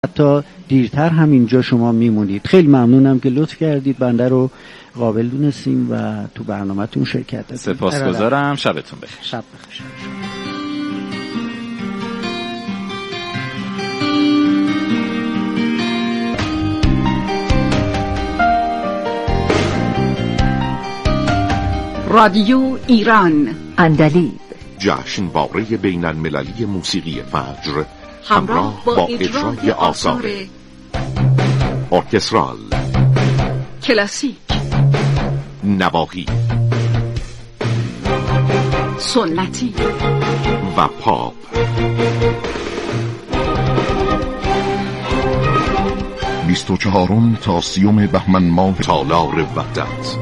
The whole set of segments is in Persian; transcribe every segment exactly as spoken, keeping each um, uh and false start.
حتی دیرتر هم اینجا شما میمونید. خیلی ممنونم که لطف کردید بنده رو قابل دونستیم و تو برنامه‌تون شرکت دادید. سپاسگزارم. شبتون بخیر. شب بخیر. رادیو ایران اندلیب، جشنواره بین المللی موسیقی فجر همراه با اجرای آثار ارکسترال، کلاسیک، نواحی، سنتی و پاپ. بیست و چهارم تا سیوم بهمن ماه تالار وحدت.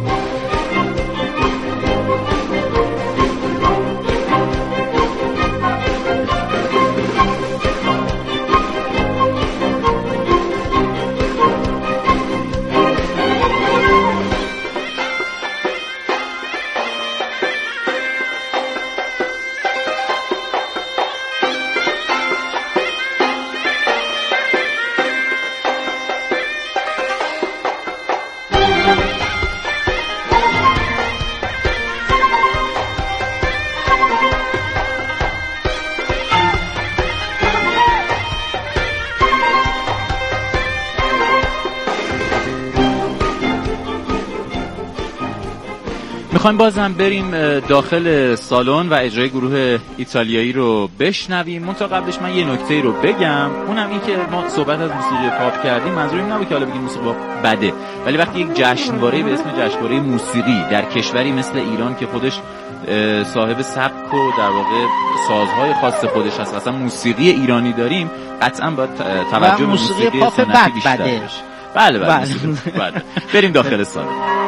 میخوایم بازم بریم داخل سالن و اجرای گروه ایتالیایی رو بشنویم. منتها قبلش من یه نکته رو بگم، اونم این که ما صحبت از موسیقی پاپ کردیم، منظور این نبود که حالا بگیم موسیقی پاپ بده، ولی وقتی یک جشنواره به اسم جشنواره موسیقی در کشوری مثل ایران که خودش صاحب سبک و در واقع سازهای خاص خودش هست، اصلا موسیقی ایرانی داریم، قطعا باید توجه به موسیقی پاپ سنتی بیشتر بده. بشه. بله بله, بله. بریم داخل سالن.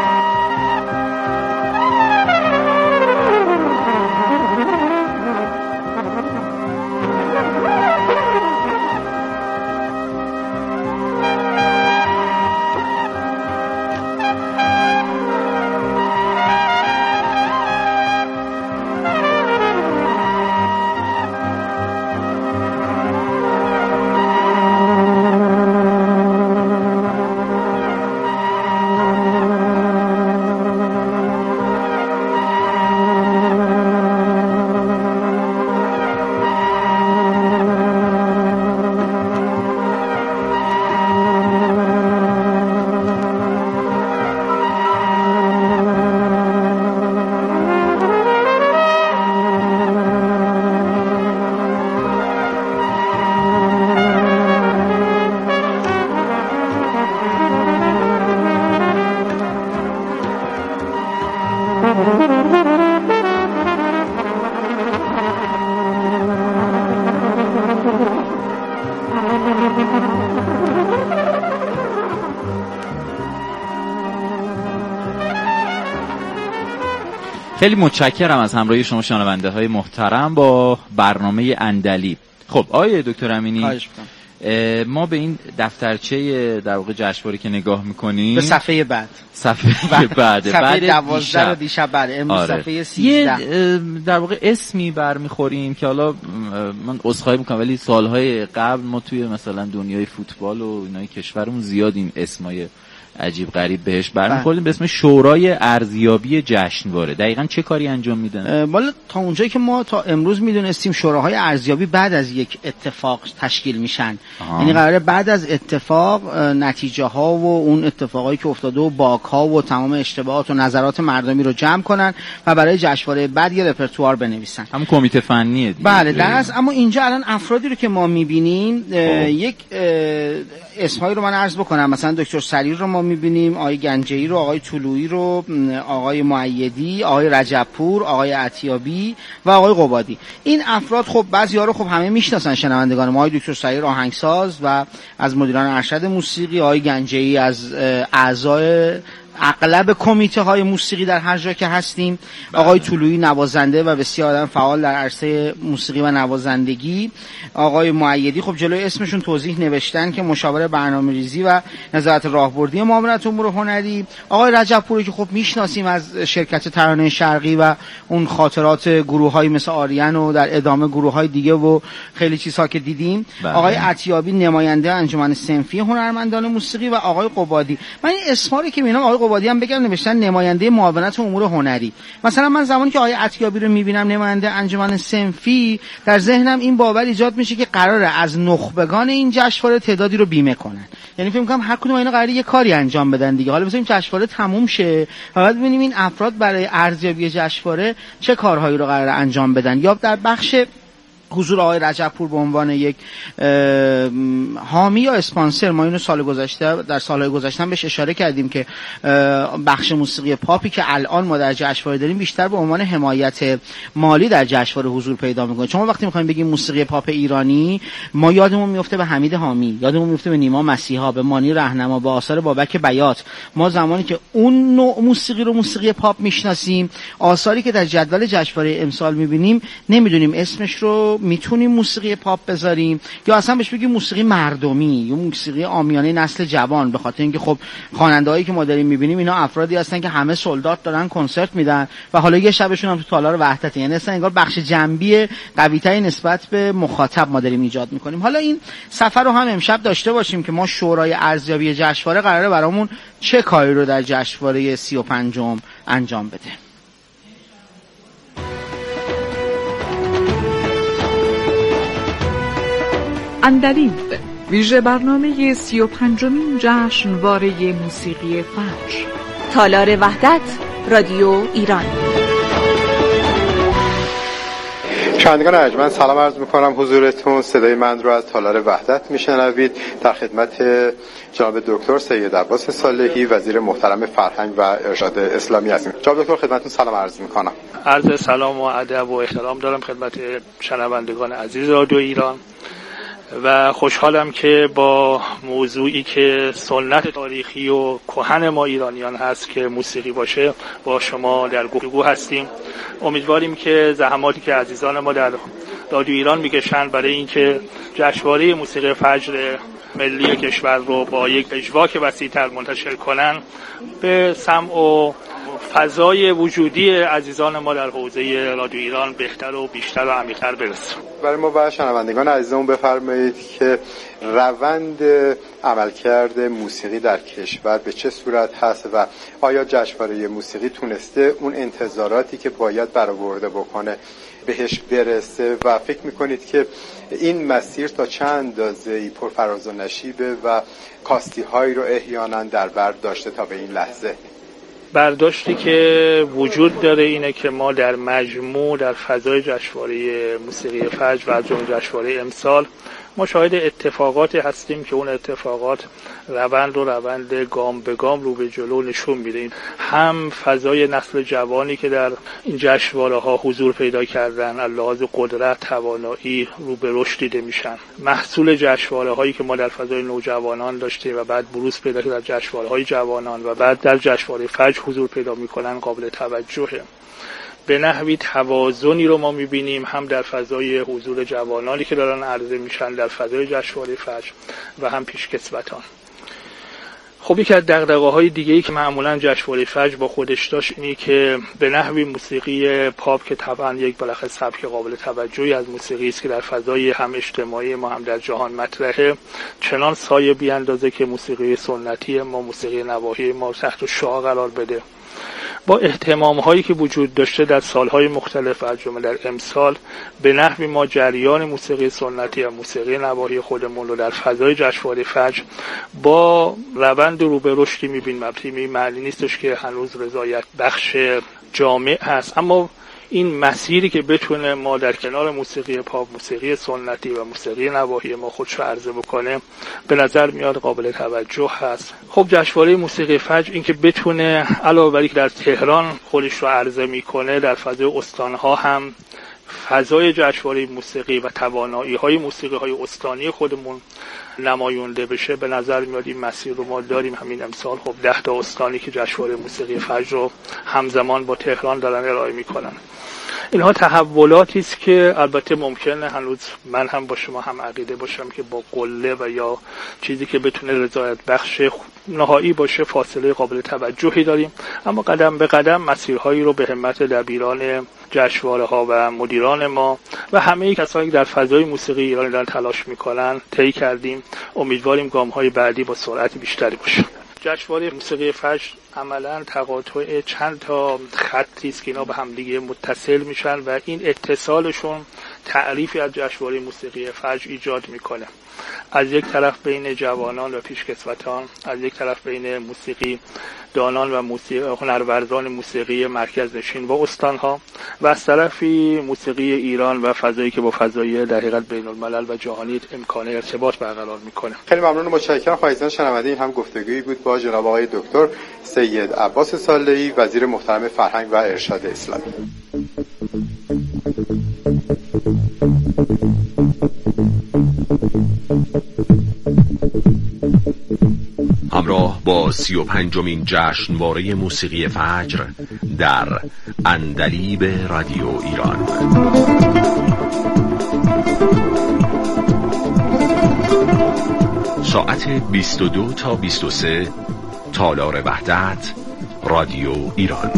خیلی متشکرم از همراهی شما شنونده های محترم با برنامه اندلیب. خب آقای دکتر امینی، ما به این دفترچه در واقع جشنواره که نگاه میکنیم، به صفحه بعد صفحه بعد صفحه دوازده رو دیشب بعد امروز آره. صفحه سیزده در واقع اسمی برمیخوریم که حالا من عذرخواهی میکنم ولی سالهای قبل ما توی مثلا دنیای فوتبال و اینای کشورمون زیاد این اسمای عجیب غریب بهش برمیخوریم، به اسم شورای ارزیابی جشنواره. دقیقاً چه کاری انجام میدن؟ والا تا اونجایی که ما تا امروز میدونستیم شوراهای ارزیابی بعد از یک اتفاق تشکیل میشن، یعنی قراره بعد از اتفاق نتیجه ها و اون اتفاقایی که افتاده و باگ ها و تمام اشتباهات و نظرات مردمی رو جمع کنن و برای جشنواره بعد یه رپرتوار بنویسن. همون کمیته فنیه دیگه. بله در از اما اینجا الان افرادی رو که ما میبینیم یک اسمایی رو من عرض بکنم، مثلا دکتر سریر رو ما میبینیم، آقای گنجه‌ای رو، آقای طلویی رو، آقای مؤیدی، آقای رجبپور، آقای عطیابی و آقای قبادی. این افراد خب بعضی‌ها رو خب همه میشناسن شنوندگان ما، آقای دکتر سریر آهنگساز و از مدیران ارشد موسیقی، آقای گنجه‌ای از اعضای اغلب کمیته های موسیقی در هر جا که هستیم. آقای طلویی نوازنده و بسیار آدم فعال در عرصه موسیقی و نوازندگی. آقای مؤیدی خب جلوی اسمشون توضیح نوشتن که مشاور برنامه‌ریزی و نظارت راهبردی معاونت امور هنری. آقای رجب پوری که خب میشناسیم از شرکت ترانه شرقی و اون خاطرات گروه‌های مثل آریان و در ادامه گروه‌های دیگه و خیلی چیزها که دیدیم. بله. آقای عطیابی نماینده انجمن صنفی هنرمندان موسیقی و آقای قبادی. من این اسما رو که میبینم، آقای قبادی هم بگم نوشتن نماینده معاونت امور هنری. مثلا من زمانی که آقای عطیابی رو میبینم نماینده انجمن صنفی، در ذهنم این باور ایجاد میشه که قراره از نخبگان این جشنواره تعدادی رو بیمه کنن. یعنی فکر می‌کنم هر کدوم اینا قراره یه کاری انجام بدن دیگه. حالا بذاریم جشنواره تموم شه و بعد ببینیم این افراد برای ارزیابی جشنواره چه کارهایی رو قراره انجام بدن. یا در بخش حضور آقای رجبپور به عنوان یک حامی یا اسپانسر، ما اینو سال گذشته در سالهای گذشته بهش اشاره کردیم که بخش موسیقی پاپی که الان ما در جشنواره داریم بیشتر به عنوان حمایت مالی در جشنواره حضور پیدا میکنه. چون وقتی میخوایم بگیم موسیقی پاپ ایرانی، ما یادمون میفته به حمید حامی، یادمون میفته به نیما مسیحا، به مانی رهنما، به آثار بابک بیات. ما زمانی که اون نوع موسیقی رو موسیقی پاپ میشناسیم، آثاری که در جدول جشنواره امسال میبینیم نمیدونیم اسمش رو میتونیم موسیقی پاپ بذاریم یا اصلا بهش بگیم موسیقی مردمی یا موسیقی عامیانه نسل جوان، به خاطر اینکه خب خواننده‌هایی که ما داریم میبینیم اینا افرادی هستن که همه سولدات دارن کنسرت میدن و حالا یه شبشون هم تو تالار وحدت، یعنی اصلا انگار بخش جنبی قوی‌تری نسبت به مخاطب ما داریم ایجاد میکنیم. حالا این سفر رو هم امشب داشته باشیم که ما شورای ارزیابی جشنواره قراره برامون چه کاری رو در جشنواره سی و پنجم انجام بده. عندلیب، ویژه برنامه سی و پنجمین جشنواره موسیقی فجر. تالار وحدت، رادیو ایران. شنوندگان ارجمند سلام عرض میکنم حضورتون. صدای من رو از تالار وحدت میشنوید. در خدمت جناب دکتر سید عباس صالحی، وزیر محترم فرهنگ و ارشاد اسلامی هستیم. جناب دکتر خدمتتون سلام عرض میکنم. عرض سلام و ادب و احترام دارم خدمت شنوندگان عزیز رادیو ایران و خوشحالم که با موضوعی که سنت تاریخی و کهن ما ایرانیان هست که موسیقی باشه با شما در گفتگو هستیم. امیدواریم که زحماتی که عزیزان ما در رادیو ایران میکشن برای اینکه جشنواره موسیقی فجر ملی کشور رو با یک اجواک وسیع‌تر منتشر کنن به سمع و فضای وجودی عزیزان ما در حوزه رادیو ایران بهتر و بیشتر و عمیق‌تر برسه. برای ما و شنوندگان عزیزمون بفرمایید که روند عملکرد موسیقی در کشور به چه صورت هست و آیا جشنواره موسیقی تونسته اون انتظاراتی که باید برآورده بکنه بهش برسه و فکر میکنید که این مسیر تا چند اندازه‌ای پرفراز و نشیبه و کاستی هایی رو احیانا در بر داشته تا به این لحظه؟ برداشتی که وجود داره اینه که ما در مجموع در فضای جشنواره موسیقی فجر و جمله جشنواره امسال ما شاهد اتفاقاتی هستیم که اون اتفاقات روند و روند گام به گام رو به جلو نشون میده. هم فضای نسل جوانی که در این جشنواره ها حضور پیدا کردن از لحاظ قدرت، توانایی رو به رشد دیده میشن. محصول جشنواره هایی که ما در فضای نوجوانان داشتیم و بعد بروز پیدا کرد در جشنواره های جوانان و بعد در جشنواره فجر حضور پیدا میکنن قابل توجهه. به نحوی توازنی رو ما میبینیم هم در فضای حضور جوانانی که دارن عرضه میشن در فضای جشنواره فجر و هم پیشکسوتان. خب یکی از دغدغه‌های دیگه‌ای که معمولاً جشنواره فجر با خودش داشت اینی که به نحوی موسیقی پاپ که طبعاً یک بالاخره سبک قابل توجهی از موسیقی است که در فضای هم اجتماعی ما هم در جهان مطرحه، چنان سایه بیاندازه که موسیقی سنتی ما، موسیقی نواحی ما تحت شعاع قرار بده. با اهتمام هایی که وجود داشته در سالهای مختلف از جمله در امسال به نحوی ما جریان موسیقی سنتی و موسیقی نواحی خودمون رو در فضای جشنواره فجر با روند رو به رشدی می‌بینیم. البته معنی نیستش که هنوز رضایت بخش جامع هست، اما این مسیری که بتونه ما در کنار موسیقی پاپ، موسیقی سنتی و موسیقی نواحی ما خودش رو عرضه بکنه به نظر میاد قابل توجه هست. خب جشنواره موسیقی فجر این که بتونه علاوه بر اینکه در تهران خودش رو عرضه میکنه در فضای استانها هم فضای جشنواره موسیقی و توانایی‌های موسیقی‌های استانی خودمون نمایانده بشه، به نظر میاد این مسیر رو ما داریم. همین امسال خب ده تا استانی که جشنواره موسیقی فجر رو همزمان با تهران دارن ارائه میکنن. اینها تحولاتی است که البته ممکنه هنوز من هم با شما هم عقیده باشم که با قله و یا چیزی که بتونه رضایت بخش نهایی باشه فاصله قابل توجهی داریم، اما قدم به قدم مسیرهایی رو به همت دبیران جشنواره ها و مدیران ما و همه کسانی که در فضای موسیقی ایران دارن تلاش میکنن طی کردیم. امیدواریم گام های بعدی با سرعت بیشتری باشه. جشنواره موسیقی فجر عملاً تقاطع چند تا خطی است که اینا به هم دیگه متصل میشن و این اتصالشون تعریفی از جشنواره موسیقی فجر ایجاد میکنه. از یک طرف بین جوانان و پیشکسوتان، از یک طرف بین موسیقی دانان و موسیقی هنرورزان موسیقی مرکز نشین و استانها، و از طرفی موسیقی ایران و فضایی که با فضای در حقیقت بین الملل و جهانی امکان ارتباط برقرار میکنه. خیلی ممنون و متشکرم. خواهیزان شنونده، این هم گفتگویی بود با جناب آقای دکتر سید عباس صالحی، وزیر محترم فرهنگ و ارشاد اسلامی. همراه با سی و پنجمین جشنواره موسیقی فجر در عندلیب رادیو ایران. ساعت بیست و دو تا بیست و سه تالار وحدت، رادیو ایران.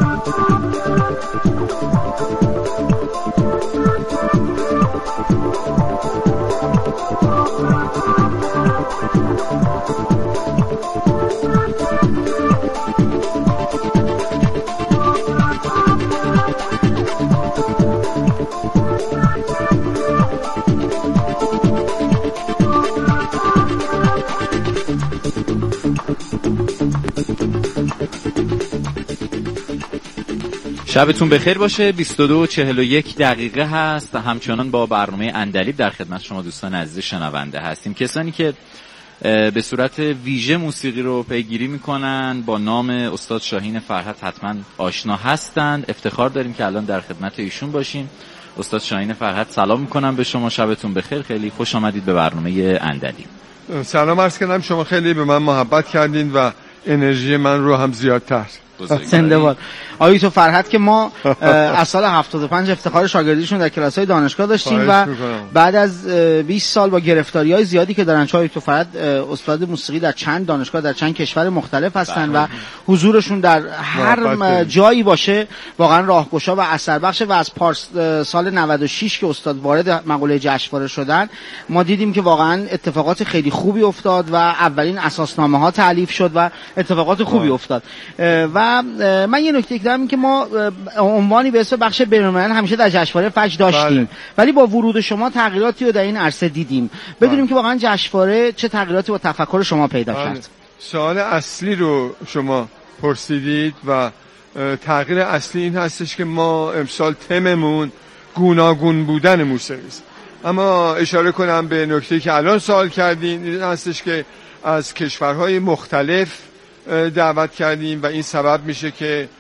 شبتون بخیر باشه. بیست و دو و چهل و یک دقیقه هست. همچنان با برنامه عندلیب در خدمت شما دوستان عزیز شنونده هستیم. کسانی که به صورت ویژه موسیقی رو پیگیری میکنن با نام استاد شاهین فرحت حتما آشنا هستند. افتخار داریم که الان در خدمت ایشون باشیم. استاد شاهین فرحت سلام میکنم به شما، شبتون بخیر، خیلی خوش آمدید به برنامه عندلیب. سلام عرض کنم، شما خیلی به من محبت کردین و انرژی من رو هم زیادتر. زنده باد. آقای تو فرحت که ما از سال هفتاد و پنج افتخار شاگردیشون در کلاس‌های دانشگاه داشتیم و بعد از بیست سال با گرفتاری‌های زیادی که دارن، آقای تو فرحت استاد موسیقی در چند دانشگاه در چند کشور مختلف هستن و حضورشون در هر جایی باشه واقعا راهگشا و اثر بخشه و از پارس سال نود و شش که استاد وارد مقوله جشنواره شدن ما دیدیم که واقعا اتفاقات خیلی خوبی افتاد و اولین اساسنامه‌ها تألیف شد و اتفاقات خوبی افتاد. و من یه نکته دیدم که ما عنوانی به اسم بخش بین‌المللی همیشه در جشنواره فجر داشتیم، بله. ولی با ورود شما تغییراتی رو در این عرصه دیدیم. بدونیم بله. که واقعا جشنواره چه تغییراتی با تفکر شما پیدا بله. کرد. سوال اصلی رو شما پرسیدید و تغییر اصلی این هستش که ما امسال تممون گوناگون بودن موسیقی است. اما اشاره کنم به نکته که الان سوال کردین، این هستش که از کشورهای مختلف دعوت کردیم و این سبب میشه که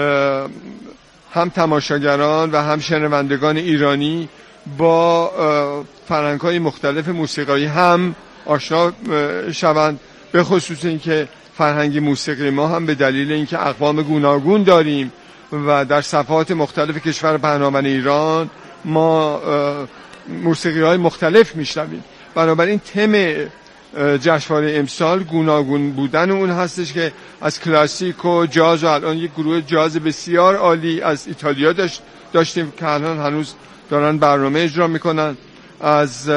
هم تماشاگران و هم شنوندگان ایرانی با فرهنگ‌های مختلف موسیقایی هم آشنا شوند، به خصوص اینکه فرهنگ موسیقی ما هم به دلیل اینکه اقوام گوناگون داریم و در صفحات مختلف کشور پهناور ایران ما موسیقی‌های مختلف میشنویم. بنابراین تم جشنواره امسال گوناگون بودن اون هستش که از کلاسیک و جاز و الان یک گروه جاز بسیار عالی از ایتالیا داشت داشتیم که الان هنوز دارن برنامه اجرا میکنن، از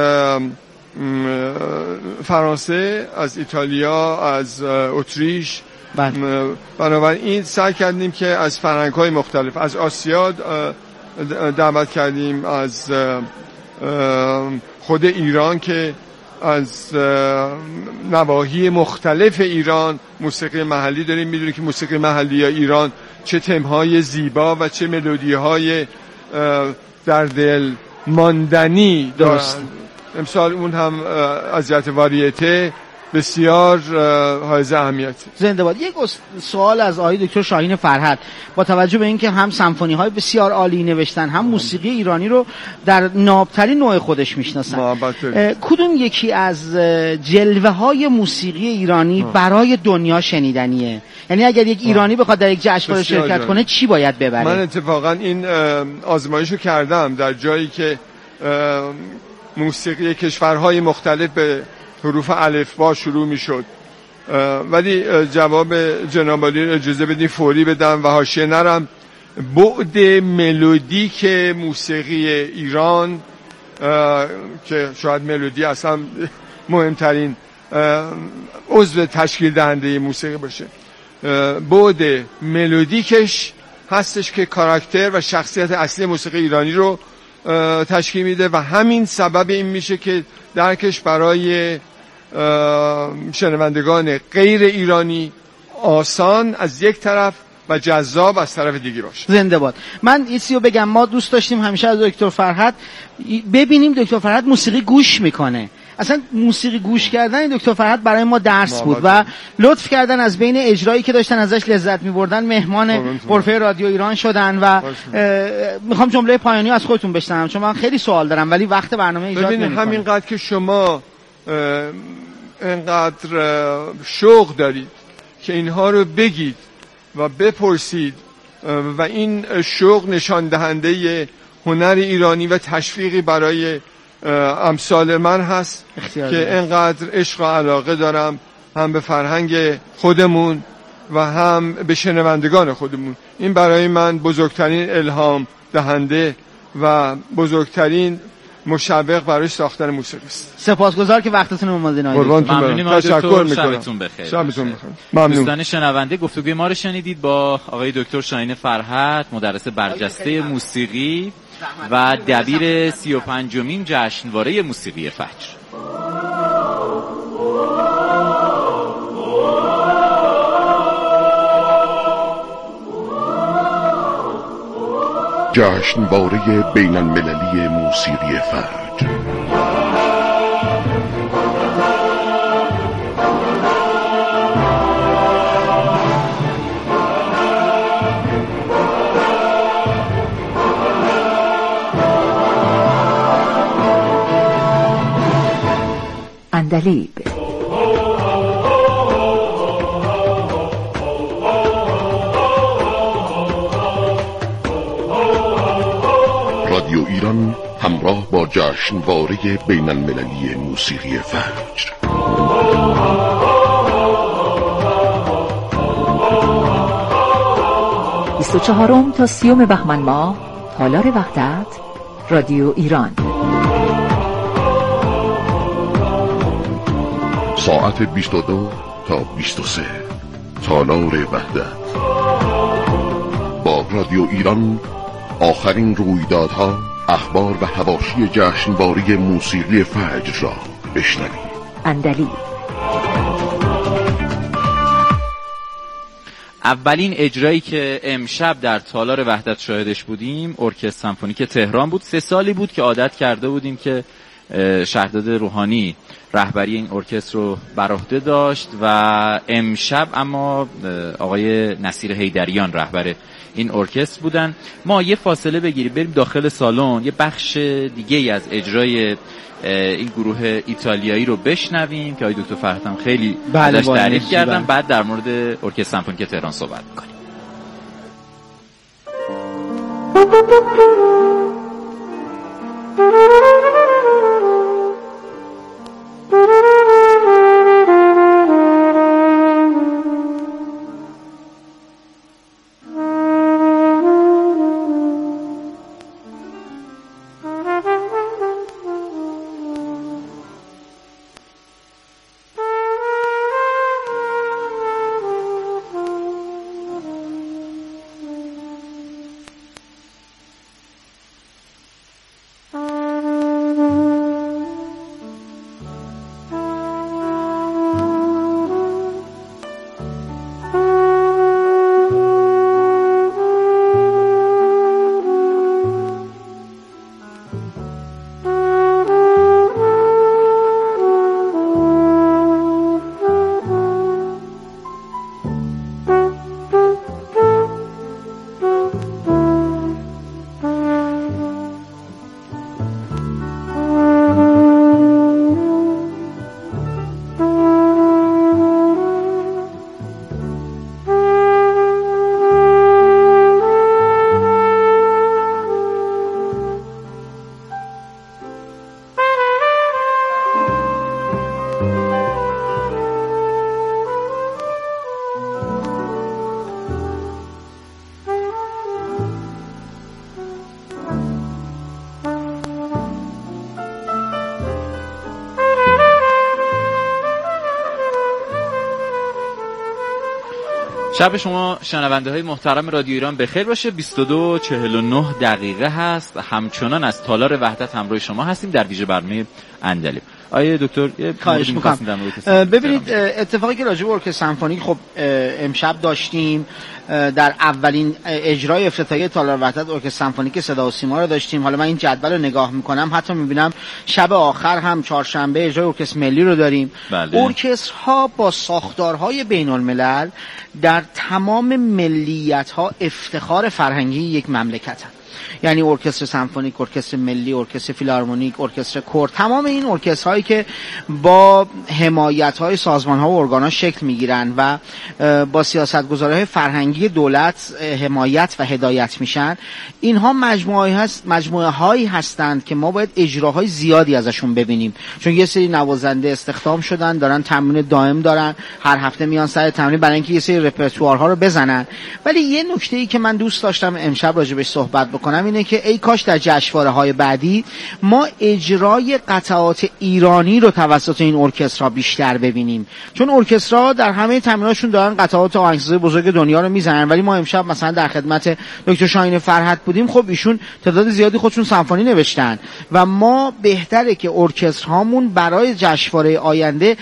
فرانسه، از ایتالیا، از اتریش. بنابراین سعی کردیم که از فرهنگ‌های مختلف، از آسیا دعوت کردیم، از خود ایران که از نواحی مختلف ایران موسیقی محلی داریم. میدونید که موسیقی محلی ایران چه تمهای زیبا و چه ملودی‌های در دل ماندنی داشت. امسال اون هم از جهت واریته بسیار حائز اهمیت. زنده باد. یک سوال از آقای دکتر شاهین فرهد، با توجه به اینکه هم سمفونی های بسیار عالی نوشتن، هم موسیقی ایرانی رو در نابترین نوع خودش میشناسن، کدوم یکی از جلوه های موسیقی ایرانی آه. برای دنیا شنیدنیه؟ یعنی اگر یک ایرانی بخواد در یک جشنواره شرکت جانی. کنه چی باید ببره؟ من اتفاقا این آزمایشو کردم در جایی که موسیقی کشورهای مختلف به حروف الفبا شروع میشد، ولی جواب جناب عالی اجازه بدین فوری بدم و حاشیه نرم. بعد ملودیک موسیقی ایران که شاید ملودی اصلا مهمترین عضو تشکیل دهنده موسیقی باشه، بعد ملودیکش هستش که کاراکتر و شخصیت اصلی موسیقی ایرانی رو تشکیل میده و همین سبب این میشه که درکش برای شنوندگان غیر ایرانی آسان از یک طرف و جذاب از طرف دیگه باشه. زنده باد. من یه چیزی رو بگم، ما دوست داشتیم همیشه از دکتر فرهد ببینیم دکتر فرهد موسیقی گوش میکنه. اصلا موسیقی گوش کردن دکتر فرهد برای ما درس بود و لطف کردن از بین اجرایی که داشتن ازش لذت می‌بردن مهمان غرفه رادیو ایران شدن و میخوام جمله پایانی از خودتون بشنوم چون من خیلی سوال دارم ولی وقت برنامه ایجاد نمی‌کنه. ببین همینقدر که شما اینقدر شوق دارید که اینها رو بگید و بپرسید و این شوق نشان دهنده هنر ایرانی و تشویقی برای امثال من هست که اینقدر عشق و علاقه دارم هم به فرهنگ خودمون و هم به شنوندگان خودمون. این برای من بزرگترین الهام دهنده و بزرگترین مشوق برای ساختن موسیقی است. سپاسگزار که وقتتون رو اومدین. ممنونیم. تشکر می‌کنم. شبتون بخیر. شبتون بخیر. ممنون. دوستان شنونده گفتگوی ما رو شنیدید با آقای دکتر شاهین فرهد، مدرس برجسته موسیقی و دبیر سی و پنجمین جشنواره موسیقی فجر. جشنواره بین المللی موسیقی فجر عندلیب. رادیو ایران همراه با جشنواره بین المللی موسیقی فجر. بیست و چهارم تا سیوم بهمن ماه، تالار وحدت، رادیو ایران. ساعت بیست و دو تا بیست و سه، تالار وحدت. با رادیو ایران آخرین رویدادها، اخبار و حواشی جشنواره موسیقی فجر را بشنوید. عندلیب. اولین اجرایی که امشب در تالار وحدت شاهدش بودیم ارکستر سمفونیک تهران بود. سه سالی بود که عادت کرده بودیم که شهرداد روحانی رهبری این ارکستر رو بر عهده داشت و امشب اما آقای نصیر حیدریان رهبر این ارکستر بودن. ما یه فاصله بگیریم بریم داخل سالن، یه بخش دیگه ای از اجرای این گروه ایتالیایی رو بشنویم که آقای دکتر فرهد هم خیلی ازش تعریف کردن، بعد در مورد ارکستر سمفونیک تهران صحبت می‌کنیم. شب شما شنونده های محترم رادیو ایران بخیر باشه. بیست و دو چهل و نه دقیقه هست. همچنان از تالار وحدت همراه شما هستیم در ویژه برنامه اندلیب. آیه دکتر خواهش می‌کنم. ببینید اتفاقی که راجع به ارکستر سمفونیک خب امشب داشتیم، در اولین اجرای افتتاحیه تالار وحدت ارکستر سمفونیک صدا و سیما رو داشتیم. حالا من این جدول رو نگاه میکنم، حتی میبینم شب آخر هم چهارشنبه اجرای ارکستر ملی رو داریم. بله. ارکسترها با ساختارهای بین الملل در تمام ملیت‌ها افتخار فرهنگی یک مملکتن. یعنی ارکستر سمفونیک، ارکستر ملی، ارکستر فیلارمونیک، ارکستر کور، تمام این ارکسترهایی که با حمایت‌های سازمان‌ها و ارگان‌ها شکل می‌گیرن و با سیاست‌گذاری‌های فرهنگی دولت حمایت و هدایت میشن، اینها مجموعه‌ای هست مجموعه‌هایی هستند که ما باید اجراهای زیادی ازشون ببینیم، چون یه سری نوازنده استخدام شدن، دارن تمرین دائم دارن، هر هفته میان سر تمرین برای اینکه یه سری رپرتوارها رو بزنن. ولی یه نکته‌ای که من دوست داشتم امشب راجع بهش صحبت بکنم اینه که ای کاش در جشنواره‌های بعدی ما اجرای قطعات ایرانی رو توسط این ارکسترها بیشتر ببینیم، چون ارکسترها در همه تمریناشون دارن قطعات آهنگسازی بزرگ دنیا رو میزنن، ولی ما امشب مثلا در خدمت دکتر شاهین فرحت بودیم. خب ایشون تعداد زیادی خودشون سمفونی نوشتن و ما بهتره که ارکسترهامون برای جشنواره آینده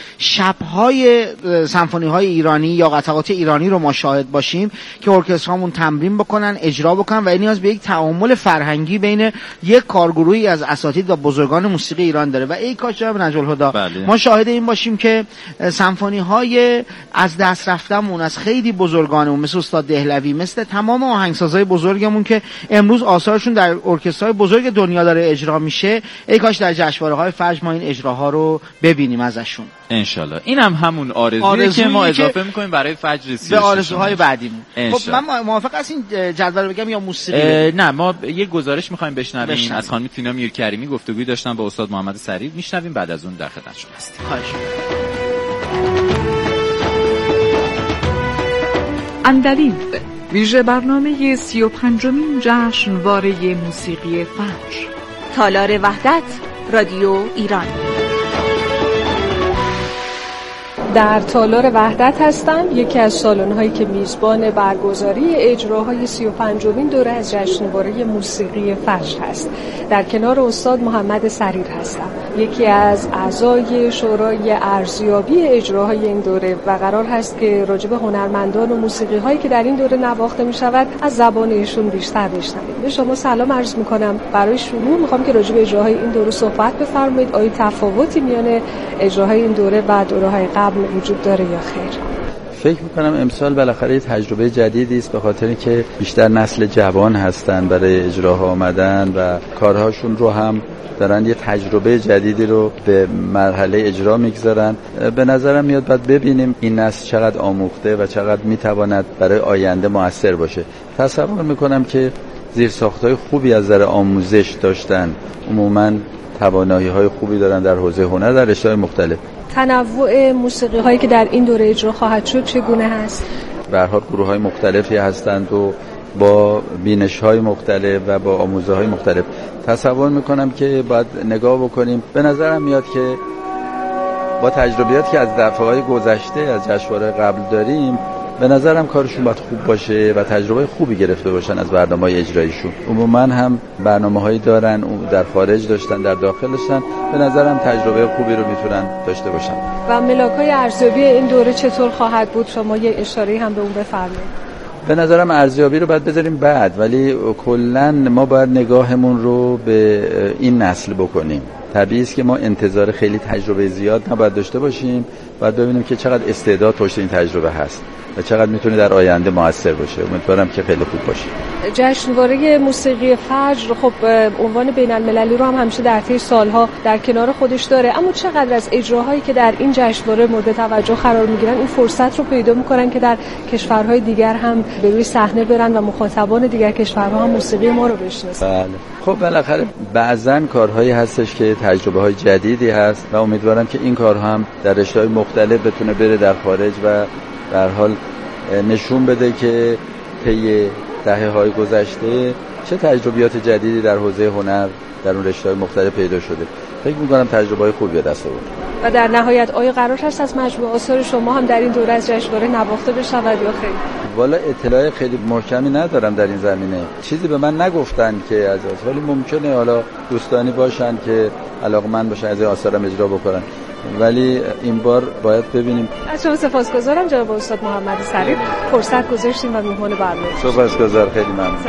شب‌های سمفونی‌های ایرانی یا قطعات ایرانی رو ما شاهد باشیم که ارکسترهامون تمرین بکنن، اجرا بکنن و این نیاز به یک تعامل فرهنگی بین یک کارگروهی از اساتید و بزرگان موسیقی ایران داره. و ای کاش جناب نجم‌الهدی بله. ما شاهد این باشیم که سمفونی‌های از دست رفتمون از خیلی بزرگانمون مثل استاد دهلوی، مثل تمام آهنگسازهای بزرگمون که امروز آثارشون در ارکسترهای بزرگ دنیا داره اجرا میشه، ای کاش در جشنواره‌های فجر ما این اجراها رو ببینیم ازشون ان شاءالله. این هم همون آرزویی که ما اضافه می‌کنیم برای فجر سی به آرزوهای بعدیمون. خب من موافق هستم این جدول رو بگم یا موسیقی؟ نه، ما یه گزارش می‌خوایم بشنویم بشنویم. از خانم تینا میرکریمی گفتگوی داشتن با استاد محمد سریع، میشنویم، بعد از اون در خدمت شما هستیم. خواهش اندلیب ویژه برنامه سی و پنجمین جشنواره موسیقی فجر، تالار وحدت، رادیو ایران. در تالار وحدت هستم، یکی از سالن‌هایی که میزبان برگزاری اجراهای سی و پنجمین دوره از جشنواره موسیقی فجر هست. در کنار استاد محمد سریع هستم، یکی از اعضای شورای ارزیابی اجراهای این دوره و قرار هست که راجع به هنرمندان و موسیقی‌هایی که در این دوره نواخته می‌شود از زبان ایشون بیشتر بشنویم. به شما سلام عرض می‌کنم. برای شروع می‌خوام که راجع به اجراهای این دوره صحبت بفرمایید. آیا تفاوتی میان اجراهای این دوره و دوره‌های قبل وجود داره یا خیر؟ فکر میکنم امسال بالاخره یه تجربه جدیدی است، به خاطر که بیشتر نسل جوان هستن برای اجراها آمدن و کارهاشون رو هم دارن یه تجربه جدیدی رو به مرحله اجرا میگذارن. به نظرم میاد باید ببینیم این نسل چقدر آموخته و چقدر میتواند برای آینده مؤثر باشه. تصور میکنم که زیرساخت‌های خوبی از نظر آموزش داشتن، عموماً توانایی‌های خوبی دارن در حوزه هنر در رشته‌های مختلف. تنوع موسیقی هایی که در این دوره اجرا خواهد شد چگونه هست؟ به هر حال گروه های مختلفی هستند و با بینش های مختلف و با آموزه های مختلف. تصور میکنم که باید نگاه بکنیم. به نظرم میاد که با تجربیاتی که از دفعه های گذشته از جشنواره قبل داریم، به نظرم کارشون باید خوب باشه و تجربه خوبی گرفته باشن از برنامه‌های اجراییشون. عموما هم برنامه‌هایی دارن، در خارج داشتن، در داخل داشتن. به نظرم تجربه خوبی رو میتونن داشته باشن. و ملاک‌های ارزیابی این دوره چطور خواهد بود؟ شما یه اشاره‌ای هم به اون بفرمایید. به نظرم ارزیابی رو باید بذاریم بعد، ولی کلاً ما باید نگاهمون رو به این نسل بکنیم. طبیعی است که ما انتظار خیلی تجربه زیاد نباید داشته باشیم، باید ببینیم که چقدر استعداد پشت این تجربه هست و چقدر میتونه در آینده موثر باشه. امیدوارم که خیلی خوب باشه. جشنواره موسیقی فجر خب عنوان بین المللی رو هم همیشه در طی سالها در کنار خودش داره، اما چقدر از اجراهایی که در این جشنواره مورد توجه قرار میگیرن این فرصت رو پیدا میکنن که در کشورهای دیگر هم به روی صحنه برن و مخاطبان دیگر کشورها هم موسیقی ما رو بشناسن؟ بله. خب بالاخره بعضن کارهایی هستش که تجربه های جدیدی هست و امیدوارم که این کارها هم در رشته‌های مختلف بتونه بره در خارج و در حال نشون بده که طی دهه‌های گذشته چه تجربیات جدیدی در حوزه هنر در اون رشته‌های مختلف پیدا شده. فکر می‌کنم تجربه‌های خوبی به دست آورد. و در نهایت آیا قرار هست از مجموعه آثار شما هم در این دوره از جشنواره نواخته بشود یا خیر؟ والا اطلاع خیلی محکمی ندارم در این زمینه. چیزی به من نگفتن که از آثار، ولی ممکنه حالا دوستانی باشن که علاقه‌مند باشن از آثارم اجرا بکنن. ولی این بار باید ببینیم. از شما سپاسگزارم جناب استاد محمد صریح، فرصت گذاشتیم و میهمان برنامه. سپاسگزار، خیلی ممنون.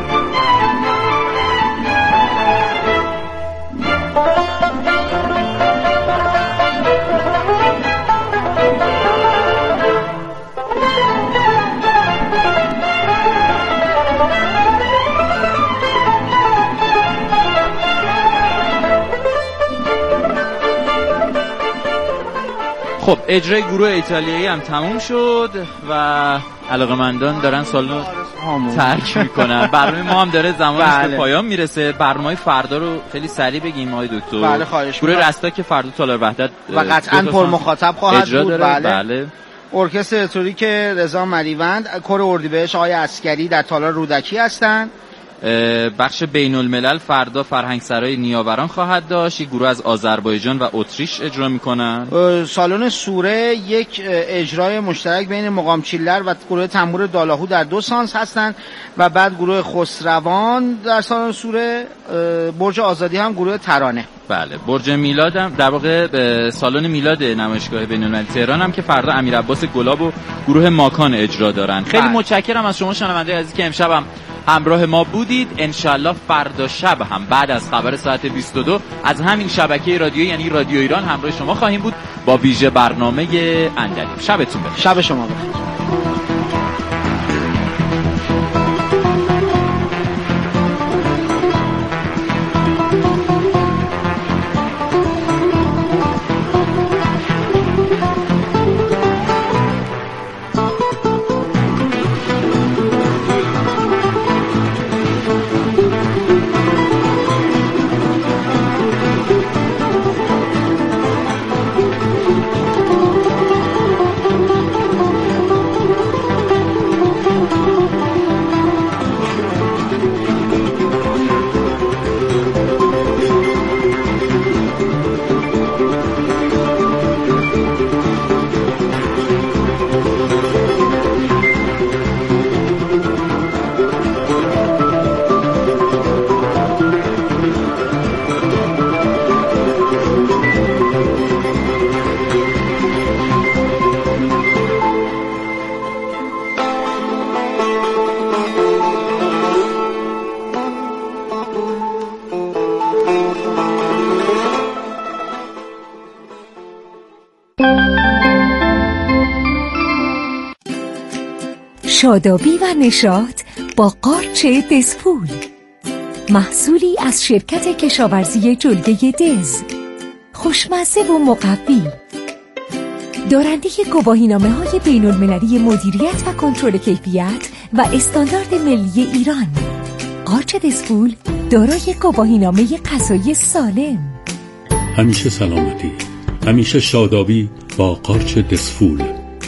خب اجرای گروه ایتالیایی هم تموم شد و علاقه‌مندان دارن سالن ترک میکنن. برنامه ما هم داره زمانش بله. به پایان میرسه. برنامه‌های فردا رو خیلی سریع بگیم آقای دکتر. بله خواهش می‌کنم. گروه رستا که فردا تالار وحدت و قطعاً پر مخاطب خواهد بود. بله. بله. ارکستر الکتریک رضا مریوند، کور اردیبهشت آقای عسکری در تالار رودکی هستند. بخش بین الملل فردا فرهنگ سرای نیاوران خواهد داشت. یک گروه از آذربایجان و اتریش اجرا میکنن. سالن سوره یک اجرای مشترک بین مقام چیلر و گروه تنبور دالاهو در دو سانس هستند و بعد گروه خسروان در سالن سوره. برج آزادی هم گروه ترانه. بله برج میلاد هم در واقع سالن میلاد نمایشگاه بین‌المللی تهران هم که فردا امیر عباس گلاب و گروه ماکان اجرا دارن. خیلی بله. متشکرم از شما شنونده عزیزی که امشب هم همراه ما بودید. انشالله فردا شب هم بعد از خبر ساعت بیست و دو از همین شبکه رادیو یعنی رادیو ایران همراه شما خواهیم بود با ویژه برنامه عندلیب. شبتون بخیر. شب شما بخیر. شادابی و نشاط با قارچ دزپول، محصولی از شرکت کشاورزی جلگه دز، خوشمزه و مقوی، دارنده گواهینامه های بین المللی مدیریت و کنترل کیفیت و استاندارد ملی ایران. قارچ دزپول دارای گواهینامه غذایی سالم. همیشه سلامتی، همیشه شادابی با قارچ دزپول.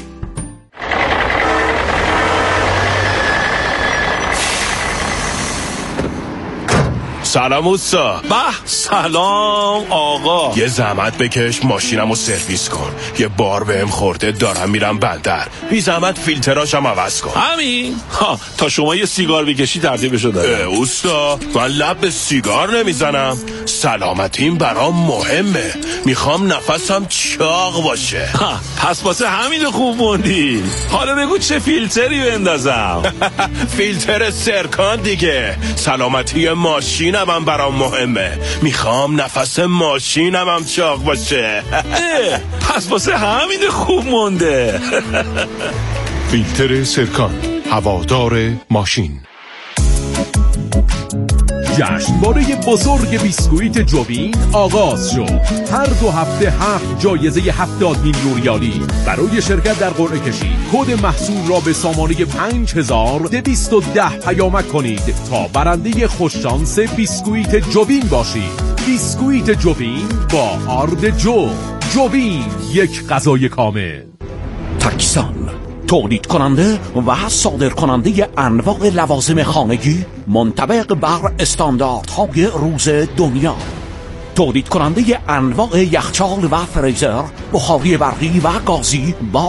سلام اوستا. به سلام آقا. یه زحمت بکش ماشینمو سرویس کن. یه بار بهم خورده دارم میرم بندر. بی زحمت فیلتراشم عوض کن. همین ها تا شما یه سیگار بکشی ترتیبشو داره. اوستا من لب به سیگار نمیزنم. سلامتیم برام مهمه. میخوام نفسم چاق باشه. ها پس واسه همین خوب موندی. حالا بگو چه فیلتری بندازم. فیلتر سرکان دیگه. سلامتی ماشینم هم برام مهمه. میخوام نفس ماشینم هم چاق باشه. پس واسه همین خوب مونده. فیلتر سرکان، هوادار ماشین. جشنواره بزرگ بیسکویت جوین آغاز شد. هر دو هفته هفت جایزه هفتاد میلیون ریالی. برای شرکت در قرعه کشی کد محصول را به سامانه پنج هزار دویست و ده پیامک کنید تا برنده خوششانس بیسکویت جوین باشید. بیسکویت جوین با آرد جو. جوین، یک غذای کامل. تکسان، تولید کننده و صادر کننده انواع لوازم خانگی منطبق بر استانداردهای روز دنیا. تولید کننده انواع یخچال و فریزر، بخاری برقی و گازی با